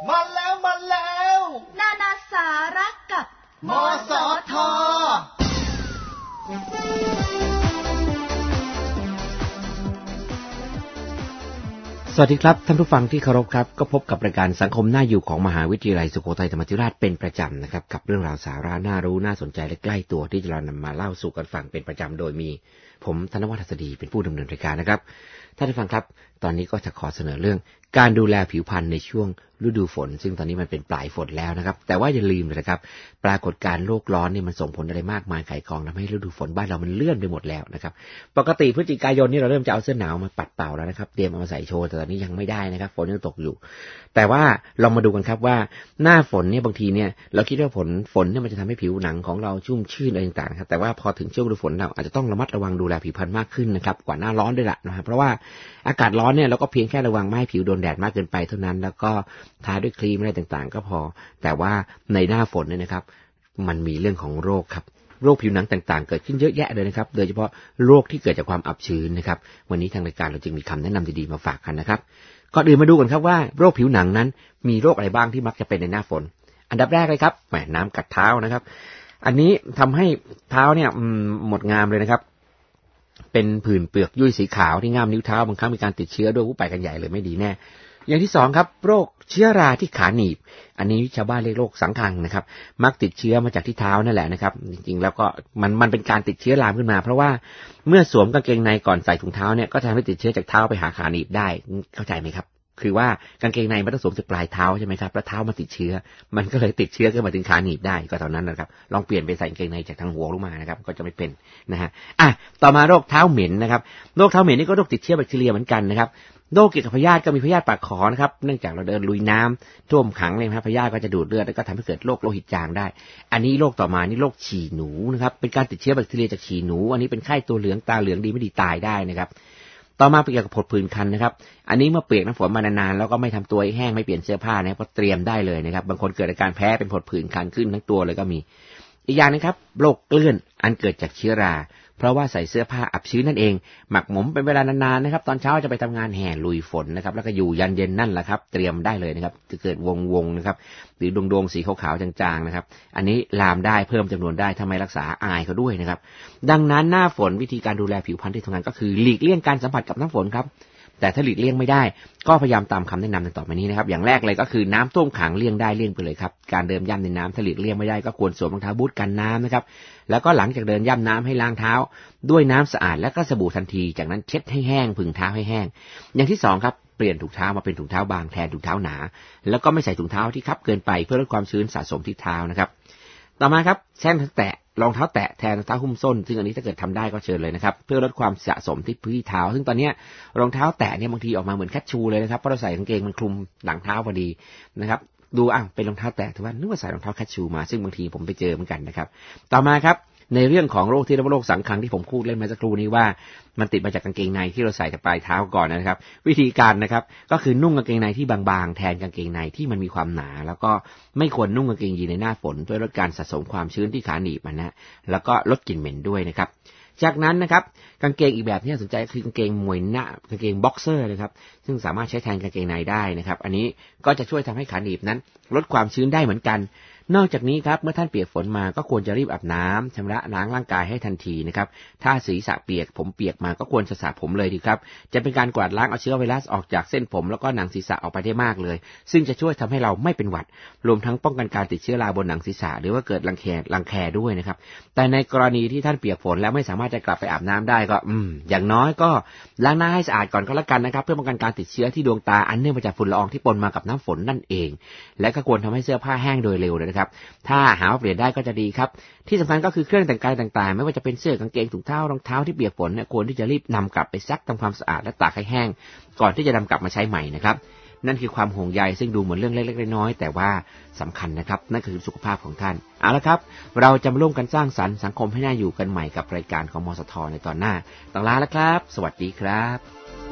มาแล้วนานาสาระกับมสท. สวัสดีครับท่านผู้ฟังที่เคารพครับก็พบกับรายการสังคมน่าอยู่ของมหาวิทยาลัยสุโขทัยธรรมาธิราชเป็นประจำนะครับกับเรื่องราวสาระน่ารู้น่าสนใจและใกล้ตัวที่เรานำมาเล่าสู่กันฟังเป็นประจำโดยมีผมธนวัฒน์ หัสดีเป็นผู้ดำเนินรายการนะครับท่านผู้ฟังครับตอนนี้ก็จะขอเสนอเรื่องการดูแลผิวพรรณในช่วงฤดูฝนซึ่งตอนนี้มันเป็นปลายฝนแล้วนะครับแต่ว่าอย่าลืมนะครับปรากฏการณ์โลกร้อนนี่มันส่งผลอะไรมากมายไขกองทำให้ฤดูฝนบ้านเรามันเลื่อนไปหมดแล้วนะครับปกติพฤศจิกายนนี่เราเริ่มจะเอาเสื้อหนาวมาปัดเป่าแล้วนะครับเตรียมเอามาใส่โชว์แต่ตอนนี้ยังไม่ได้นะครับฝนยังตกอยู่แต่ว่าลองมาดูกันครับว่าหน้าฝนเนี่ยบางทีเนี่ยเราคิดว่าฝนเนี่ยมันจะทำให้ผิวหนังของเราชุ่มชื่นอะไรต่างๆครับแต่ว่าพอถึงช่วงฤดูฝนเราอาจจะต้องระมัดระวังดูแลผิวพรรณมากขึ้นนะครับกว่าหน้าร้อนด้วยล่ะนะครับเพราะว่าอากาศร้อนเนี่ยเราก็เพียงแค่ระวังไม่ให้ผิวโดนแดดมากเกินไปเท่านั้นแล้วก็ทาด้วยครีมอะไรต่างๆก็พอแต่ว่าในหน้าฝนเนี่ยนะครับมันมีเรื่องของโรคครับโรคผิวหนังต่างๆเกิดขึ้นเยอะแยะเลยนะครับโดยเฉพาะโรคที่เกิดจากความอับชื้นนะครับวันนี้ทางรายการเราจึงมีคำแนะนำดีๆมาฝากกันนะครับก่อนอื่นมาดูกันครับว่าโรคผิวหนังนั้นมีโรคอะไรบ้างที่มักจะเป็นในหน้าฝนอันดับแรกเลยครับแหมน้ำกัดเท้านะครับอันนี้ทำให้เท้าเนี่ยหมดงามเลยนะครับเป็นผื่นเปลือกยุ่ยสีขาวที่ง่ามนิ้วเท้าบางครั้งมีการติดเชื้อด้วยผู้ไปกันใหญ่เลยไม่ดีแน่อย่างที่สองครับโรคเชื้อราที่ขาหนีบอันนี้ชาวบ้านเรียกโรคสังคังนะครับมักติดเชื้อมาจากที่เท้านั่นแหละนะครับจริงๆแล้วก็มันเป็นการติดเชื้อลามขึ้นมาเพราะว่าเมื่อสวมกางเกงในก่อนใส่ถุงเท้าเนี่ยก็ทำให้ติดเชื้อจากเท้าไปหาขาหนีบได้เข้าใจไหมครับคือว่ากางเกงในมันต้องสวมจากปลายเท้าใช่ไหมครับแล้วเท้ามันติดเชื้อมันก็เลยติดเชื้อขึ้นมาถึงขาหนีบได้ก็เท่านั้นนะครับลองเปลี่ยนไปใส่กางเกงในจากทางหัวลงมานะครับก็จะไม่เป็นนะฮะต่อมาโรคเท้าเหม็นนะครับโรคเท้าเหม็นนี่ก็โรคติดเชื้อแบคทีเรียเหมือนกันนะครับโรคเกี่ยวกับพยาธิก็มีพยาธิปากขอนะครับเนื่องจากเราเดินลุยน้ำท่วมขังเลยครับพยาธิก็จะดูดเลือดแล้วก็ทำให้เกิดโรคโลหิตจางได้อันนี้โรคต่อมานี่โรคฉี่หนูนะครับเป็นการติดเชื้อแบคทีเรียจากฉี่หนูอันนี้เป็นไข้ตัวเหลืองตาเหลืองดีไม่ดีตายได้นะครับต่อมาเกี่ยวกับผดผื่นคันนะครับอันนี้เมื่อเปียกน้ำฝนมานานๆแล้วก็ไม่ทำตัวให้แห้งไม่เปลี่ยนเสื้อผ้านะครับก็เตรียมได้เลยนะครับบางคนเกิดอาการแพ้เป็นผดผื่นคันขึ้นทั้งตัวเลยก็มีอีกอย่างนึงครับโรคเกลื่อนอันเกิดจากเชื้อราเพราะว่าใส่เสื้อผ้าอับชื้นนั่นเองหมักหมมเป็นเวลานานๆนะครับตอนเช้าจะไปทำงานแห่ลุยฝนนะครับแล้วก็อยู่ยันเย็นนั่นแหละครับเตรียมได้เลยนะครับจะเกิดวงนะครับหรือดวงๆสีขาวๆจางๆนะครับอันนี้ลามได้เพิ่มจำนวนได้ทำไมรักษาอายเขาด้วยนะครับดังนั้นหน้าฝนวิธีการดูแลผิวพรรณที่ทำงานก็คือหลีกเลี่ยงการสัมผัสกับน้ำฝนครับแต่ถ้าหลีกเลี่ยงไม่ได้ก็พยายามตามคำแนะนำต่อไปนี้นะครับอย่างแรกเลยก็คือน้ำท่วมขังเลี่ยงได้เลี่ยงไปเลยครับการเดินย่ำในน้ำถ้าหลีกเลี่ยงไม่ได้ก็ควรสวมรองเท้าบูทกันน้ำนะครับแล้วก็หลังจากเดินย่ำน้ำให้ล้างเท้าด้วยน้ำสะอาดและก็สบู่ทันทีจากนั้นเช็ดให้แห้งผึ่งเท้าให้แห้งอย่างที่สองครับเปลี่ยนถุงเท้ามาเป็นถุงเท้าบางแทนถุงเท้าหนาแล้วก็ไม่ใส่ถุงเท้าที่คับเกินไปเพื่อลดความชื้นสะสมที่เท้านะครับต่อมาครับแช่แตะรองเท้าแตะแทนรองเท้าหุ้มส้นซึ่งอันนี้ถ้าเกิดทำได้ก็เชิญเลยนะครับเพื่อลดความสะสมที่พื้นเท้าซึ่งตอนนี้รองเท้าแตะเนี่ยบางทีออกมาเหมือนแคชชูเลยนะครับเพราะเราใส่กางเกงมันคลุมหลังเท้าพอดีนะครับดูเป็นรองเท้าแตะถือว่านึกว่าใส่รองเท้าแคชชูมาซึ่งบางทีผมไปเจอเหมือนกันนะครับต่อมาครับในเรื่องของโรคที่เรียกว่าโรคสังคังที่ผมพูดเล่นมาสักครู่นี้ว่ามันติดมาจากกางเกงในที่เราใส่จากปลายเท้าก่อนนะครับวิธีการนะครับก็คือนุ่งกางเกงในที่บางๆแทนกางเกงในที่มันมีความหนาแล้วก็ไม่ควรนุ่งกางเกงยีนในหน้าฝนด้วยลดการสะสมความชื้นที่ขาหนีบมันนะแล้วก็ลดกลิ่นเหม็นด้วยนะครับจากนั้นนะครับกางเกงอีกแบบที่น่าสนใจคือกางเกงมวยหน้ากางเกงบ็อกเซอร์นะครับซึ่งสามารถใช้แทนกางเกงในได้นะครับอันนี้ก็จะช่วยทำให้ขาหนีบนั้นลดความชื้นได้เหมือนกันนอกจากนี้ครับเมื่อท่านเปียกฝนมาก็ควรจะรีบอาบน้ำชำระล้างร่างกายให้ทันทีนะครับถ้าศีรษะเปียกผมเปียกมาก็ควรจะสระผมเลยดีครับจะเป็นการกวาดล้างเอาเชื้อไวรัสออกจากเส้นผมแล้วก็หนังศีรษะออกไปได้มากเลยซึ่งจะช่วยทำให้เราไม่เป็นหวัดรวมทั้งป้องกันการติดเชื้อราบนหนังศีรษะหรือว่าเกิดรังแคด้วยนะครับแต่ในกรณีที่ท่านเปียกฝนแล้วไม่สามารถจะกลับไปอาบน้ำได้ก็อย่างน้อยก็ล้างหน้าให้สะอาดก่อนก็แล้วกันนะครับเพื่อป้องกันการติดเชื้อที่ดวงตาอันเนื่องมาจากฝุ่นละอองที่ปนมากับน้ำฝนนั่นเองและก็ควรทำให้เสื้อผ้าแห้งโดยเร็วนะครับถ้าหาว่าเปลี่ยนได้ก็จะดีครับที่สำคัญก็คือเครื่องแต่งกายต่างๆไม่ว่าจะเป็นเสื้อกางเกงถุงเท้ารองเท้าที่เปียกฝนเนี่ยควรที่จะรีบนำกลับไปซักทำความสะอาดและตากให้แห้งก่อนที่จะนำกลับมาใช้ใหม่นะครับนั่นคือความห่วงใยซึ่งดูเหมือนเรื่องเล็กๆน้อยๆแต่ว่าสำคัญนะครับนั่นคือสุขภาพของท่านเอาละครับเราจะมาร่วมกันสร้างสรรค์สังคมให้น่าอยู่กันใหม่กับรายการของมสทในตอนหน้าต้องลาแล้วครับสวัสดีครับ